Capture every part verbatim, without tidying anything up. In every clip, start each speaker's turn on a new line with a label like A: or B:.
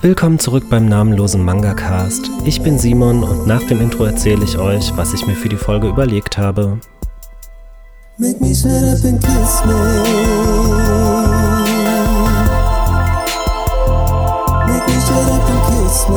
A: Willkommen zurück beim namenlosen Manga-Cast. Ich bin Simon und nach dem Intro erzähle ich euch, was ich mir für die Folge überlegt habe. Make me shut up and kiss me. Make me shut up and kiss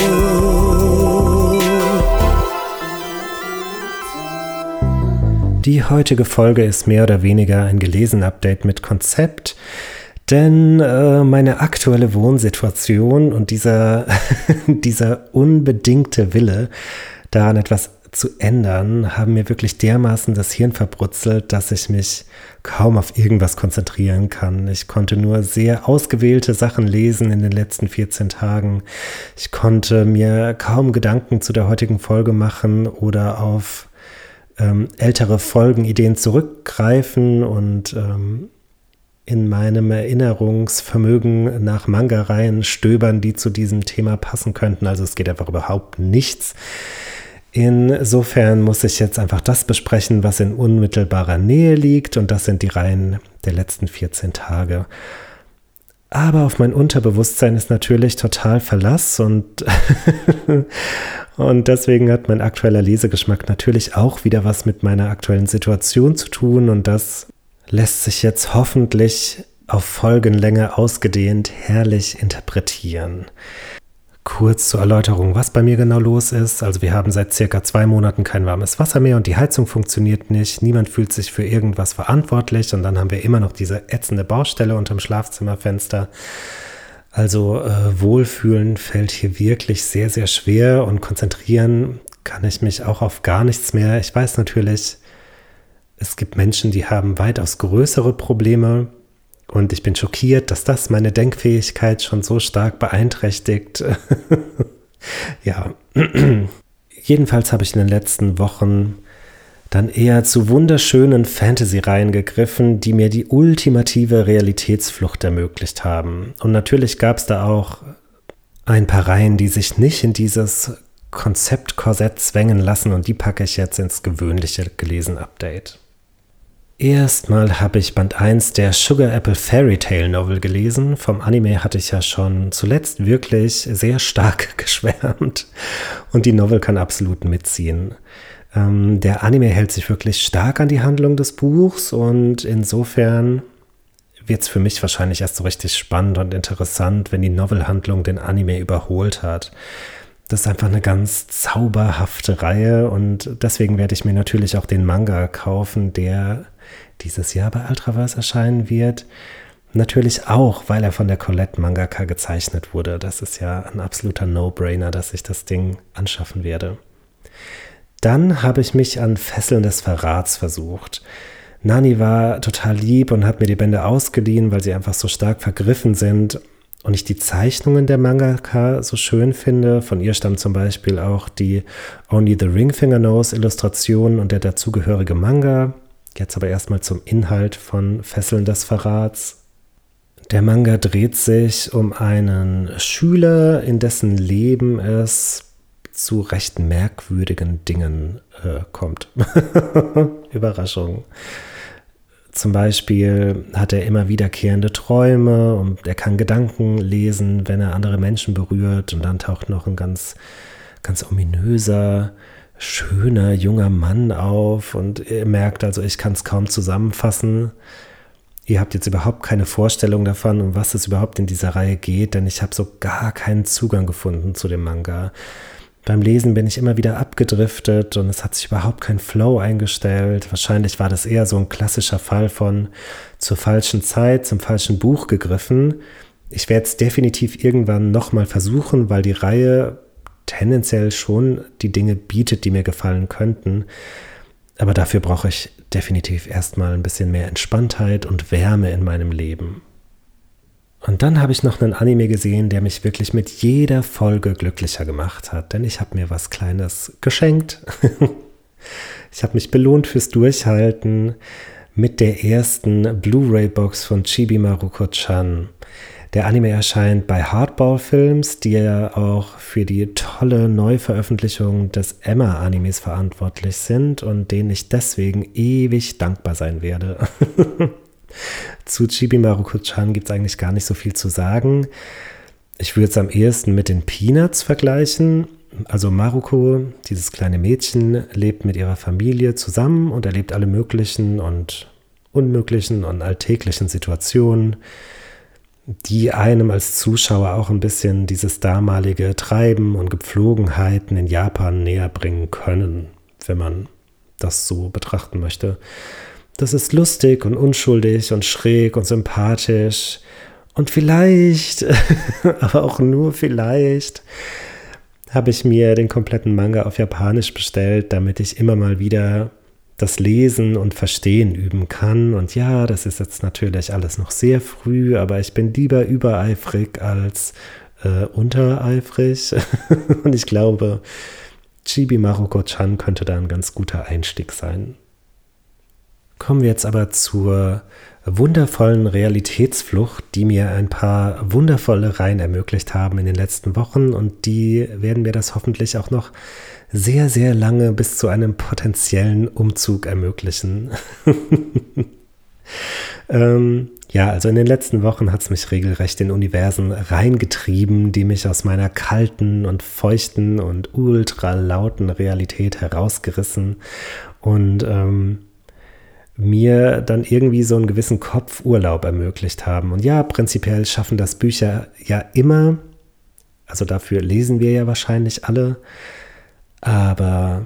A: me. Die heutige Folge ist mehr oder weniger ein Gelesen-Update mit Konzept. Denn äh, meine aktuelle Wohnsituation und dieser, dieser unbedingte Wille, daran etwas zu ändern, haben mir wirklich dermaßen das Hirn verbrutzelt, dass ich mich kaum auf irgendwas konzentrieren kann. Ich konnte nur sehr ausgewählte Sachen lesen in den letzten vierzehn Tagen. Ich konnte mir kaum Gedanken zu der heutigen Folge machen oder auf ähm, ältere Folgenideen zurückgreifen und ähm, in meinem Erinnerungsvermögen nach Manga-Reihen stöbern, die zu diesem Thema passen könnten. Also es geht einfach überhaupt nichts. Insofern muss ich jetzt einfach das besprechen, was in unmittelbarer Nähe liegt, und das sind die Reihen der letzten vierzehn Tage. Aber auf mein Unterbewusstsein ist natürlich total Verlass und, und deswegen hat mein aktueller Lesegeschmack natürlich auch wieder was mit meiner aktuellen Situation zu tun, und das lässt sich jetzt hoffentlich auf Folgenlänge ausgedehnt herrlich interpretieren. Kurz zur Erläuterung, was bei mir genau los ist. Also wir haben seit circa zwei Monaten kein warmes Wasser mehr und die Heizung funktioniert nicht. Niemand fühlt sich für irgendwas verantwortlich und dann haben wir immer noch diese ätzende Baustelle unterm Schlafzimmerfenster. Also äh, Wohlfühlen fällt hier wirklich sehr, sehr schwer und konzentrieren kann ich mich auch auf gar nichts mehr. Ich weiß natürlich, es gibt Menschen, die haben weitaus größere Probleme und ich bin schockiert, dass das meine Denkfähigkeit schon so stark beeinträchtigt. Ja, jedenfalls habe ich in den letzten Wochen dann eher zu wunderschönen Fantasy-Reihen gegriffen, die mir die ultimative Realitätsflucht ermöglicht haben. Und natürlich gab es da auch ein paar Reihen, die sich nicht in dieses Konzeptkorsett zwängen lassen, und die packe ich jetzt ins gewöhnliche Gelesen-Update. Erstmal habe ich Band eins der Sugar Apple Fairy Tale Novel gelesen. Vom Anime hatte ich ja schon zuletzt wirklich sehr stark geschwärmt und die Novel kann absolut mitziehen. Ähm, der Anime hält sich wirklich stark an die Handlung des Buchs und insofern wird es für mich wahrscheinlich erst so richtig spannend und interessant, wenn die Novelhandlung den Anime überholt hat. Das ist einfach eine ganz zauberhafte Reihe und deswegen werde ich mir natürlich auch den Manga kaufen, der dieses Jahr bei Ultraverse erscheinen wird. Natürlich auch, weil er von der Colette Mangaka gezeichnet wurde. Das ist ja ein absoluter No-Brainer, dass ich das Ding anschaffen werde. Dann habe ich mich an Fesseln des Verrats versucht. Nani war total lieb und hat mir die Bände ausgeliehen, weil sie einfach so stark vergriffen sind. Und ich die Zeichnungen der Mangaka so schön finde. Von ihr stammt zum Beispiel auch die Only the Ring Finger Knows Illustration und der dazugehörige Manga. Jetzt aber erstmal zum Inhalt von Fesseln des Verrats. Der Manga dreht sich um einen Schüler, in dessen Leben es zu recht merkwürdigen Dingen äh, kommt. Überraschung. Zum Beispiel hat er immer wiederkehrende Träume und er kann Gedanken lesen, wenn er andere Menschen berührt. Und dann taucht noch ein ganz, ganz ominöser, schöner, junger Mann auf. Und er merkt also, ich kann es kaum zusammenfassen. Ihr habt jetzt überhaupt keine Vorstellung davon, um was es überhaupt in dieser Reihe geht, denn ich habe so gar keinen Zugang gefunden zu dem Manga. Beim Lesen bin ich immer wieder abgedriftet und es hat sich überhaupt kein Flow eingestellt. Wahrscheinlich war das eher so ein klassischer Fall von zur falschen Zeit, zum falschen Buch gegriffen. Ich werde es definitiv irgendwann nochmal versuchen, weil die Reihe tendenziell schon die Dinge bietet, die mir gefallen könnten. Aber dafür brauche ich definitiv erstmal ein bisschen mehr Entspanntheit und Wärme in meinem Leben. Und dann habe ich noch einen Anime gesehen, der mich wirklich mit jeder Folge glücklicher gemacht hat, denn ich habe mir was Kleines geschenkt. Ich habe mich belohnt fürs Durchhalten mit der ersten Blu-ray-Box von Chibi Maruko-chan. Der Anime erscheint bei Hardball Films, die ja auch für die tolle Neuveröffentlichung des Emma-Animes verantwortlich sind und denen ich deswegen ewig dankbar sein werde. Zu Chibi Maruko-chan gibt es eigentlich gar nicht so viel zu sagen. Ich würde es am ehesten mit den Peanuts vergleichen. Also Maruko, dieses kleine Mädchen, lebt mit ihrer Familie zusammen und erlebt alle möglichen und unmöglichen und alltäglichen Situationen, die einem als Zuschauer auch ein bisschen dieses damalige Treiben und Gepflogenheiten in Japan näher bringen können, wenn man das so betrachten möchte. Das ist lustig und unschuldig und schräg und sympathisch und vielleicht, aber auch nur vielleicht, habe ich mir den kompletten Manga auf Japanisch bestellt, damit ich immer mal wieder das Lesen und Verstehen üben kann. Und ja, das ist jetzt natürlich alles noch sehr früh, aber ich bin lieber übereifrig als äh, untereifrig. Und ich glaube, Chibi Maruko-chan könnte da ein ganz guter Einstieg sein. Kommen wir jetzt aber zur wundervollen Realitätsflucht, die mir ein paar wundervolle Reihen ermöglicht haben in den letzten Wochen, und die werden mir das hoffentlich auch noch sehr, sehr lange bis zu einem potenziellen Umzug ermöglichen. ähm, ja, also in den letzten Wochen hat es mich regelrecht in Universen reingetrieben, die mich aus meiner kalten und feuchten und ultra lauten Realität herausgerissen und ähm, mir dann irgendwie so einen gewissen Kopfurlaub ermöglicht haben. Und ja, prinzipiell schaffen das Bücher ja immer, also dafür lesen wir ja wahrscheinlich alle, aber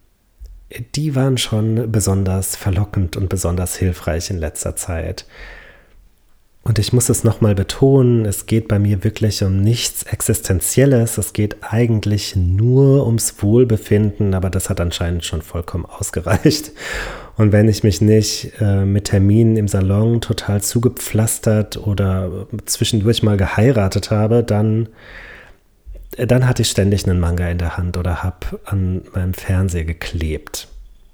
A: die waren schon besonders verlockend und besonders hilfreich in letzter Zeit. Und ich muss es nochmal betonen, es geht bei mir wirklich um nichts Existenzielles, es geht eigentlich nur ums Wohlbefinden, aber das hat anscheinend schon vollkommen ausgereicht. Und wenn ich mich nicht äh, mit Terminen im Salon total zugepflastert oder zwischendurch mal geheiratet habe, dann, dann hatte ich ständig einen Manga in der Hand oder habe an meinem Fernseher geklebt.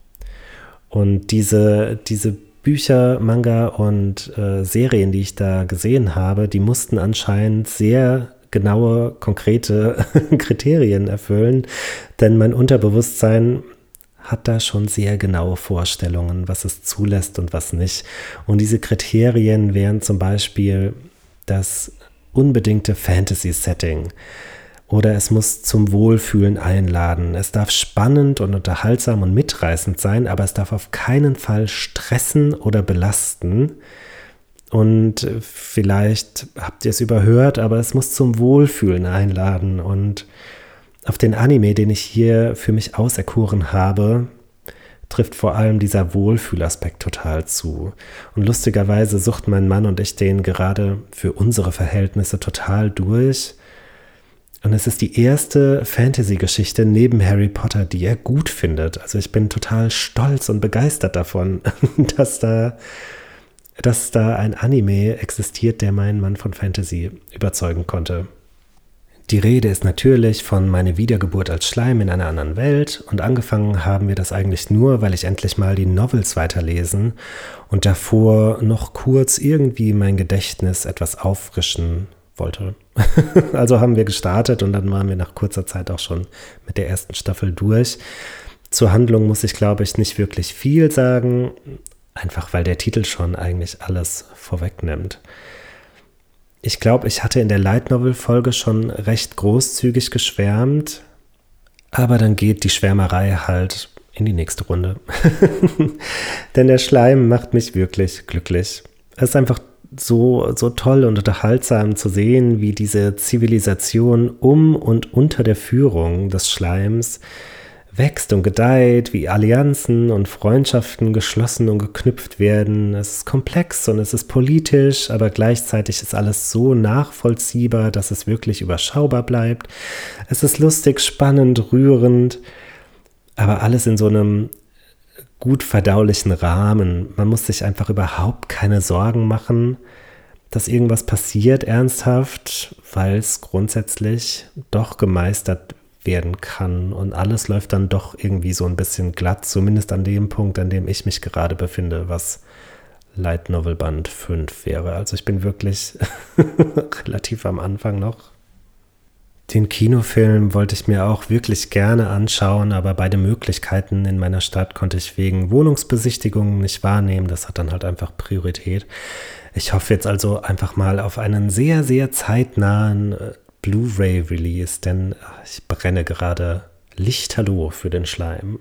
A: Und diese, diese Bücher, Manga und äh, Serien, die ich da gesehen habe, die mussten anscheinend sehr genaue, konkrete Kriterien erfüllen, denn mein Unterbewusstsein hat da schon sehr genaue Vorstellungen, was es zulässt und was nicht. Und diese Kriterien wären zum Beispiel das unbedingte Fantasy-Setting. Oder es muss zum Wohlfühlen einladen. Es darf spannend und unterhaltsam und mitreißend sein, aber es darf auf keinen Fall stressen oder belasten. Und vielleicht habt ihr es überhört, aber es muss zum Wohlfühlen einladen. Und auf den Anime, den ich hier für mich auserkoren habe, trifft vor allem dieser Wohlfühlaspekt total zu. Und lustigerweise suchten mein Mann und ich den gerade für unsere Verhältnisse total durch. Und es ist die erste Fantasy-Geschichte neben Harry Potter, die er gut findet. Also ich bin total stolz und begeistert davon, dass da, dass da ein Anime existiert, der meinen Mann von Fantasy überzeugen konnte. Die Rede ist natürlich von Meine Wiedergeburt als Schleim in einer anderen Welt, und angefangen haben wir das eigentlich nur, weil ich endlich mal die Novels weiterlesen und davor noch kurz irgendwie mein Gedächtnis etwas auffrischen wollte. Also haben wir gestartet und dann waren wir nach kurzer Zeit auch schon mit der ersten Staffel durch. Zur Handlung muss ich, glaube ich, nicht wirklich viel sagen, einfach weil der Titel schon eigentlich alles vorwegnimmt. Ich glaube, ich hatte in der Light Novel Folge schon recht großzügig geschwärmt, aber dann geht die Schwärmerei halt in die nächste Runde. Denn der Schleim macht mich wirklich glücklich. Es ist einfach so, so toll und unterhaltsam zu sehen, wie diese Zivilisation um und unter der Führung des Schleims wächst und gedeiht, wie Allianzen und Freundschaften geschlossen und geknüpft werden. Es ist komplex und es ist politisch, aber gleichzeitig ist alles so nachvollziehbar, dass es wirklich überschaubar bleibt. Es ist lustig, spannend, rührend, aber alles in so einem gut verdaulichen Rahmen. Man muss sich einfach überhaupt keine Sorgen machen, dass irgendwas passiert ernsthaft, weil es grundsätzlich doch gemeistert werden kann und alles läuft dann doch irgendwie so ein bisschen glatt, zumindest an dem Punkt, an dem ich mich gerade befinde, was Light Novel Band fünf wäre. Also ich bin wirklich relativ am Anfang noch. Den Kinofilm wollte ich mir auch wirklich gerne anschauen, aber beide Möglichkeiten in meiner Stadt konnte ich wegen Wohnungsbesichtigungen nicht wahrnehmen. Das hat dann halt einfach Priorität. Ich hoffe jetzt also einfach mal auf einen sehr, sehr zeitnahen Blu-ray-Release, denn ich brenne gerade lichterloh für den Schleim.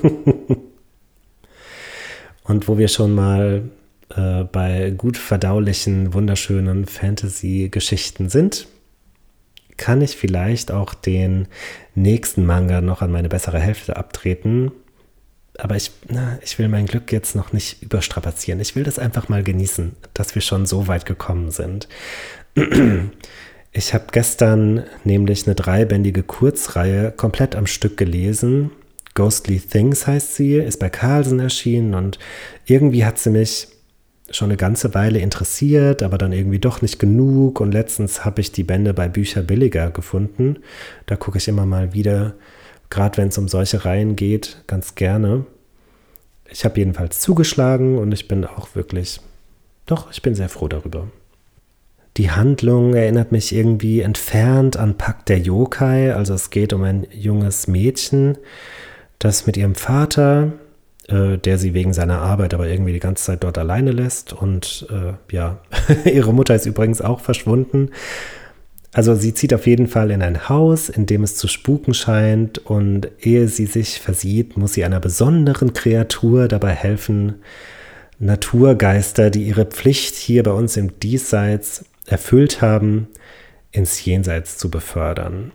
A: Und wo wir schon mal äh, bei gut verdaulichen, wunderschönen Fantasy-Geschichten sind, kann ich vielleicht auch den nächsten Manga noch an meine bessere Hälfte abtreten. Aber ich, na, ich will mein Glück jetzt noch nicht überstrapazieren. Ich will das einfach mal genießen, dass wir schon so weit gekommen sind. Ich habe gestern nämlich eine dreibändige Kurzreihe komplett am Stück gelesen. Ghostly Things heißt sie, ist bei Carlsen erschienen und irgendwie hat sie mich schon eine ganze Weile interessiert, aber dann irgendwie doch nicht genug. Und letztens habe ich die Bände bei Bücher billiger gefunden. Da gucke ich immer mal wieder, gerade wenn es um solche Reihen geht, ganz gerne. Ich habe jedenfalls zugeschlagen und ich bin auch wirklich, doch, ich bin sehr froh darüber. Die Handlung erinnert mich irgendwie entfernt an Pakt der Yokai. Also es geht um ein junges Mädchen, das mit ihrem Vater, äh, der sie wegen seiner Arbeit aber irgendwie die ganze Zeit dort alleine lässt. Und äh, ja, ihre Mutter ist übrigens auch verschwunden. Also sie zieht auf jeden Fall in ein Haus, in dem es zu spuken scheint. Und ehe sie sich versieht, muss sie einer besonderen Kreatur dabei helfen, Naturgeister, die ihre Pflicht hier bei uns im Diesseits erfüllt haben, ins Jenseits zu befördern.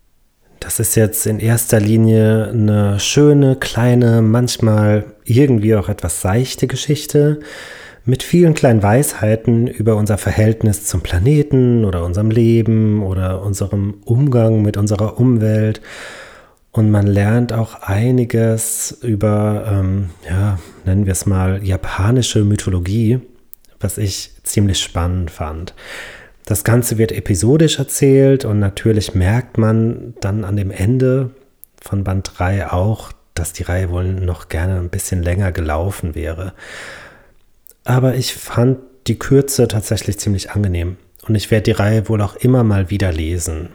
A: Das ist jetzt in erster Linie eine schöne, kleine, manchmal irgendwie auch etwas seichte Geschichte mit vielen kleinen Weisheiten über unser Verhältnis zum Planeten oder unserem Leben oder unserem Umgang mit unserer Umwelt. Und man lernt auch einiges über, ähm, ja, nennen wir es mal, japanische Mythologie, was ich ziemlich spannend fand. Das Ganze wird episodisch erzählt und natürlich merkt man dann an dem Ende von Band drei auch, dass die Reihe wohl noch gerne ein bisschen länger gelaufen wäre. Aber ich fand die Kürze tatsächlich ziemlich angenehm und ich werde die Reihe wohl auch immer mal wieder lesen.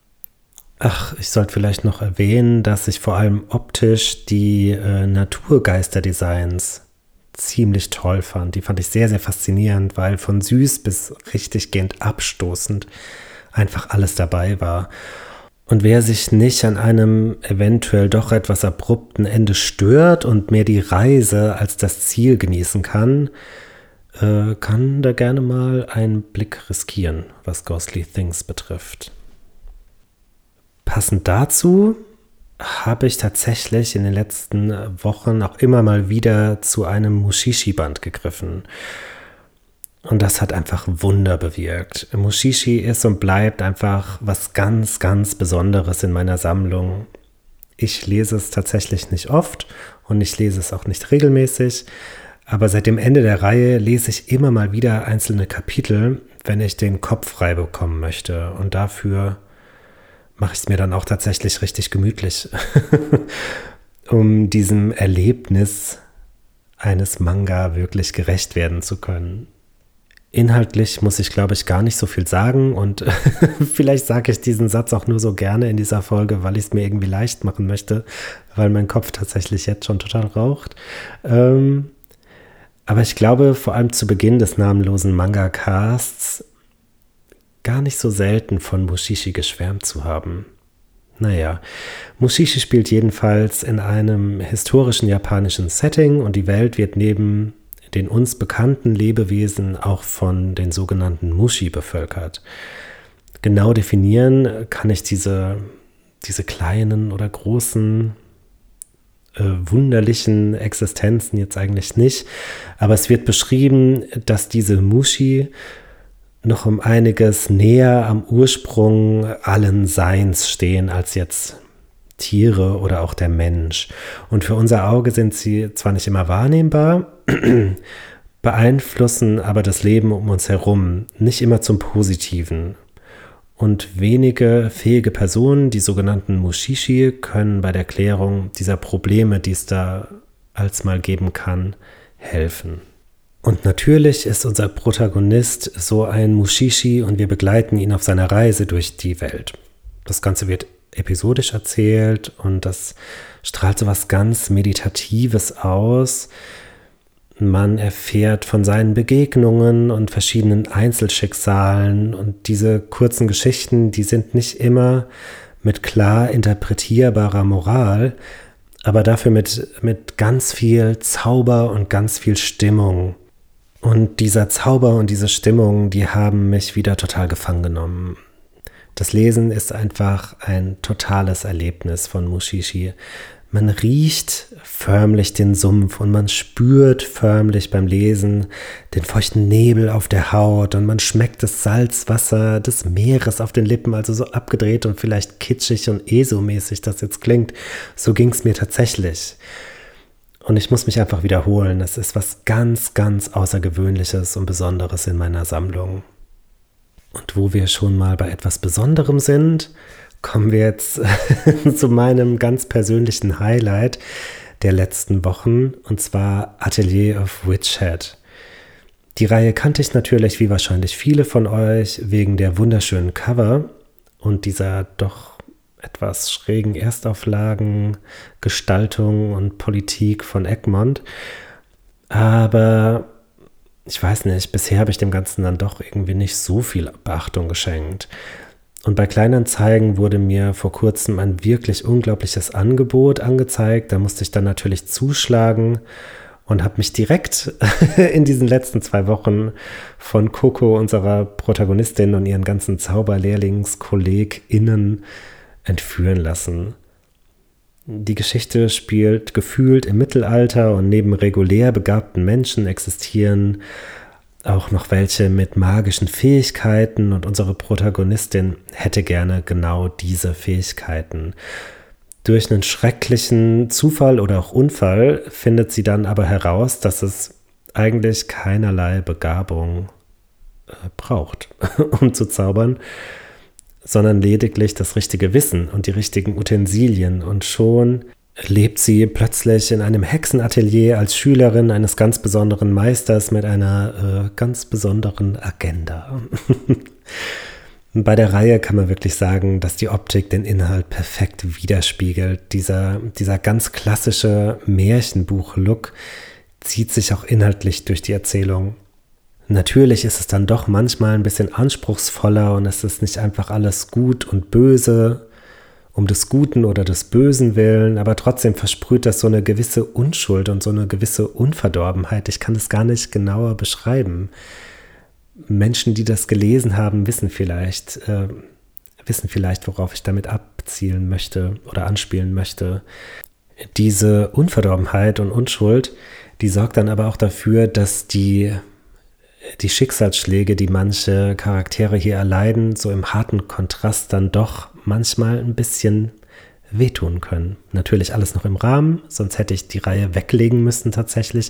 A: Ach, ich sollte vielleicht noch erwähnen, dass ich vor allem optisch die äh, Naturgeisterdesigns ziemlich toll fand. Die fand ich sehr, sehr faszinierend, weil von süß bis richtig gehend abstoßend einfach alles dabei war. Und wer sich nicht an einem eventuell doch etwas abrupten Ende stört und mehr die Reise als das Ziel genießen kann, äh, kann da gerne mal einen Blick riskieren, was Ghostly Things betrifft. Passend dazu habe ich tatsächlich in den letzten Wochen auch immer mal wieder zu einem Mushishi-Band gegriffen. Und das hat einfach Wunder bewirkt. Mushishi ist und bleibt einfach was ganz, ganz Besonderes in meiner Sammlung. Ich lese es tatsächlich nicht oft und ich lese es auch nicht regelmäßig, aber seit dem Ende der Reihe lese ich immer mal wieder einzelne Kapitel, wenn ich den Kopf frei bekommen möchte. Und dafür mache ich es mir dann auch tatsächlich richtig gemütlich, um diesem Erlebnis eines Manga wirklich gerecht werden zu können. Inhaltlich muss ich, glaube ich, gar nicht so viel sagen und vielleicht sage ich diesen Satz auch nur so gerne in dieser Folge, weil ich es mir irgendwie leicht machen möchte, weil mein Kopf tatsächlich jetzt schon total raucht. Ähm, aber ich glaube, vor allem zu Beginn des namenlosen Manga-Casts gar nicht so selten von Mushishi geschwärmt zu haben. Naja, Mushishi spielt jedenfalls in einem historischen japanischen Setting und die Welt wird neben den uns bekannten Lebewesen auch von den sogenannten Mushi bevölkert. Genau definieren kann ich diese, diese kleinen oder großen äh, wunderlichen Existenzen jetzt eigentlich nicht, aber es wird beschrieben, dass diese Mushi noch um einiges näher am Ursprung allen Seins stehen als jetzt Tiere oder auch der Mensch. Und für unser Auge sind sie zwar nicht immer wahrnehmbar, beeinflussen aber das Leben um uns herum nicht immer zum Positiven. Und wenige fähige Personen, die sogenannten Mushishi, können bei der Klärung dieser Probleme, die es da als mal geben kann, helfen. Und natürlich ist unser Protagonist so ein Mushishi und wir begleiten ihn auf seiner Reise durch die Welt. Das Ganze wird episodisch erzählt und das strahlt so was ganz Meditatives aus. Man erfährt von seinen Begegnungen und verschiedenen Einzelschicksalen, und diese kurzen Geschichten, die sind nicht immer mit klar interpretierbarer Moral, aber dafür mit, mit ganz viel Zauber und ganz viel Stimmung. Und dieser Zauber und diese Stimmung, die haben mich wieder total gefangen genommen. Das Lesen ist einfach ein totales Erlebnis von Mushishi. Man riecht förmlich den Sumpf und man spürt förmlich beim Lesen den feuchten Nebel auf der Haut und man schmeckt das Salzwasser des Meeres auf den Lippen, also so abgedreht und vielleicht kitschig und ESO-mäßig das jetzt klingt. So ging es mir tatsächlich. Und ich muss mich einfach wiederholen, es ist was ganz, ganz Außergewöhnliches und Besonderes in meiner Sammlung. Und wo wir schon mal bei etwas Besonderem sind, kommen wir jetzt zu meinem ganz persönlichen Highlight der letzten Wochen, und zwar Atelier of Witchhead. Die Reihe kannte ich natürlich, wie wahrscheinlich viele von euch, wegen der wunderschönen Cover und dieser doch etwas schrägen Erstauflagen, Gestaltung und Politik von Egmont. Aber ich weiß nicht, bisher habe ich dem Ganzen dann doch irgendwie nicht so viel Beachtung geschenkt. Und bei Kleinanzeigen wurde mir vor kurzem ein wirklich unglaubliches Angebot angezeigt. Da musste ich dann natürlich zuschlagen und habe mich direkt in diesen letzten zwei Wochen von Coco, unserer Protagonistin, und ihren ganzen ZauberlehrlingskollegInnen entführen lassen. Die Geschichte spielt gefühlt im Mittelalter und neben regulär begabten Menschen existieren auch noch welche mit magischen Fähigkeiten, und unsere Protagonistin hätte gerne genau diese Fähigkeiten. Durch einen schrecklichen Zufall oder auch Unfall findet sie dann aber heraus, dass es eigentlich keinerlei Begabung äh, braucht, um zu zaubern, sondern lediglich das richtige Wissen und die richtigen Utensilien, und schon lebt sie plötzlich in einem Hexenatelier als Schülerin eines ganz besonderen Meisters mit einer äh, ganz besonderen Agenda. Bei der Reihe kann man wirklich sagen, dass die Optik den Inhalt perfekt widerspiegelt. Dieser, dieser ganz klassische Märchenbuch-Look zieht sich auch inhaltlich durch die Erzählung. Natürlich ist es dann doch manchmal ein bisschen anspruchsvoller und es ist nicht einfach alles gut und böse, um des Guten oder des Bösen willen, aber trotzdem versprüht das so eine gewisse Unschuld und so eine gewisse Unverdorbenheit. Ich kann es gar nicht genauer beschreiben. Menschen, die das gelesen haben, wissen vielleicht, äh, wissen vielleicht, worauf ich damit abzielen möchte oder anspielen möchte. Diese Unverdorbenheit und Unschuld, die sorgt dann aber auch dafür, dass die die Schicksalsschläge, die manche Charaktere hier erleiden, so im harten Kontrast dann doch manchmal ein bisschen wehtun können. Natürlich alles noch im Rahmen, sonst hätte ich die Reihe weglegen müssen tatsächlich.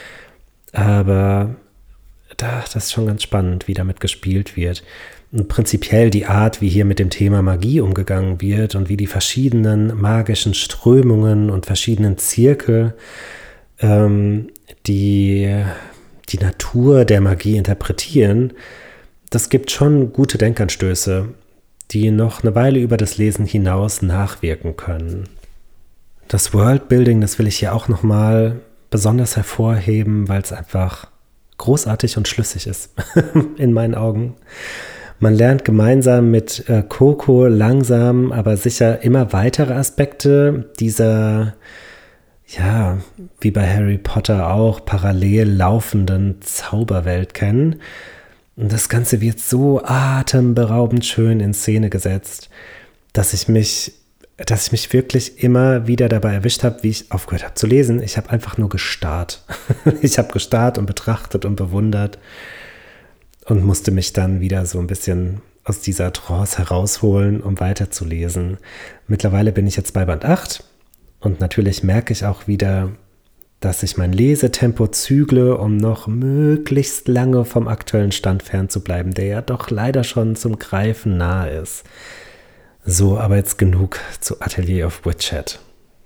A: Aber da, das ist schon ganz spannend, wie damit gespielt wird. Und prinzipiell die Art, wie hier mit dem Thema Magie umgegangen wird und wie die verschiedenen magischen Strömungen und verschiedenen Zirkel ähm, die die Natur der Magie interpretieren, das gibt schon gute Denkanstöße, die noch eine Weile über das Lesen hinaus nachwirken können. Das Worldbuilding, das will ich hier auch nochmal besonders hervorheben, weil es einfach großartig und schlüssig ist, in meinen Augen. Man lernt gemeinsam mit äh, Coco langsam, aber sicher immer weitere Aspekte dieser, ja, wie bei Harry Potter auch, parallel laufenden Zauberwelt kennen. Und das Ganze wird so atemberaubend schön in Szene gesetzt, dass ich mich, dass ich mich wirklich immer wieder dabei erwischt habe, wie ich aufgehört habe zu lesen. Ich habe einfach nur gestarrt. Ich habe gestarrt und betrachtet und bewundert und musste mich dann wieder so ein bisschen aus dieser Trance herausholen, um weiterzulesen. Mittlerweile bin ich jetzt bei Band acht. Und natürlich merke ich auch wieder, dass ich mein Lesetempo zügle, um noch möglichst lange vom aktuellen Stand fernzubleiben, der ja doch leider schon zum Greifen nahe ist. So, aber jetzt genug zu Atelier of Witchhead.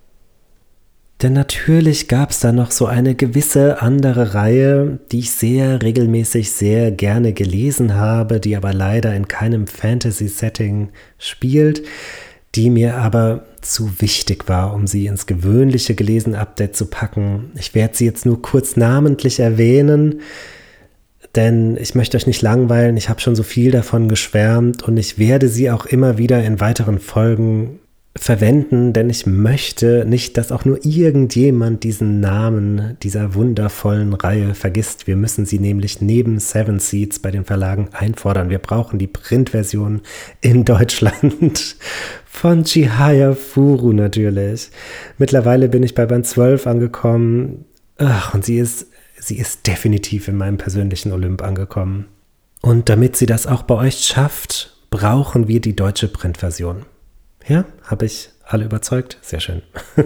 A: Denn natürlich gab es da noch so eine gewisse andere Reihe, die ich sehr regelmäßig sehr gerne gelesen habe, die aber leider in keinem Fantasy-Setting spielt, die mir aber zu wichtig war, um sie ins gewöhnliche Gelesen-Update zu packen. Ich werde sie jetzt nur kurz namentlich erwähnen, denn ich möchte euch nicht langweilen. Ich habe schon so viel davon geschwärmt und ich werde sie auch immer wieder in weiteren Folgen verwenden, denn ich möchte nicht, dass auch nur irgendjemand diesen Namen dieser wundervollen Reihe vergisst. Wir müssen sie nämlich neben Seven Seeds bei den Verlagen einfordern. Wir brauchen die Printversion in Deutschland von Chihaya Furu natürlich. Mittlerweile bin ich bei Band zwölf angekommen. Ach, und sie ist, sie ist definitiv in meinem persönlichen Olymp angekommen. Und damit sie das auch bei euch schafft, brauchen wir die deutsche Printversion. Ja, habe ich alle überzeugt? Sehr schön.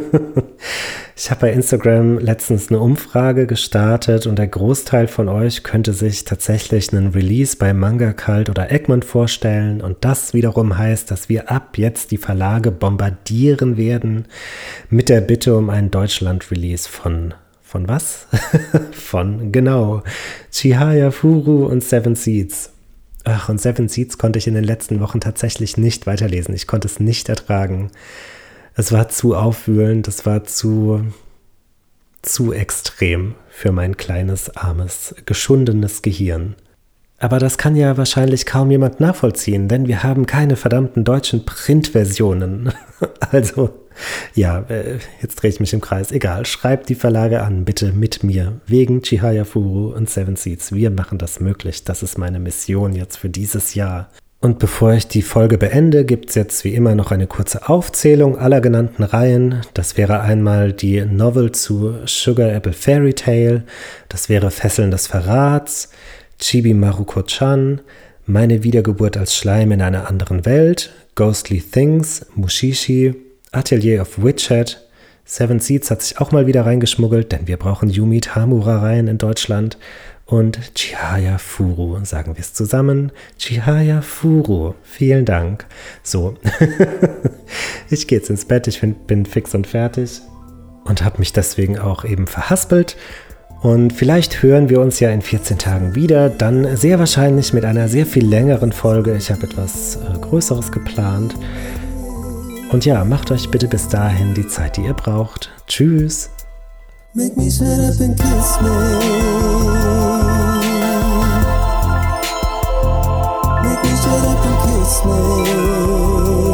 A: Ich habe bei Instagram letztens eine Umfrage gestartet und der Großteil von euch könnte sich tatsächlich einen Release bei Manga Cult oder Egmont vorstellen und das wiederum heißt, dass wir ab jetzt die Verlage bombardieren werden mit der Bitte um einen Deutschland-Release von, von was? Von, genau, Chihaya Furu und Seven Seeds. Ach, und Seven Seeds konnte ich in den letzten Wochen tatsächlich nicht weiterlesen. Ich konnte es nicht ertragen. Es war zu aufwühlend, es war zu, zu extrem für mein kleines, armes, geschundenes Gehirn. Aber das kann ja wahrscheinlich kaum jemand nachvollziehen, denn wir haben keine verdammten deutschen Printversionen. Also, ja, jetzt drehe ich mich im Kreis. Egal, schreibt die Verlage an, bitte mit mir, wegen Chihaya Furu und Seven Seeds. Wir machen das möglich. Das ist meine Mission jetzt für dieses Jahr. Und bevor ich die Folge beende, gibt es jetzt wie immer noch eine kurze Aufzählung aller genannten Reihen. Das wäre einmal die Novel zu Sugar Apple Fairy Tale, das wäre Fesseln des Verrats, Chibi Maruko-chan, Meine Wiedergeburt als Schleim in einer anderen Welt, Ghostly Things, Mushishi, Atelier of Witchet, Seven Seeds hat sich auch mal wieder reingeschmuggelt, denn wir brauchen Yumi Tamura-Reihen in Deutschland. Und Chihaya Furu, sagen wir es zusammen. Chihaya Furu, vielen Dank. So, ich gehe jetzt ins Bett, ich bin, bin fix und fertig und habe mich deswegen auch eben verhaspelt. Und vielleicht hören wir uns ja in vierzehn Tagen wieder, dann sehr wahrscheinlich mit einer sehr viel längeren Folge. Ich habe etwas äh, Größeres geplant. Und ja, macht euch bitte bis dahin die Zeit, die ihr braucht. Tschüss. Make me shut up and kiss me. Make me shut up and kiss me.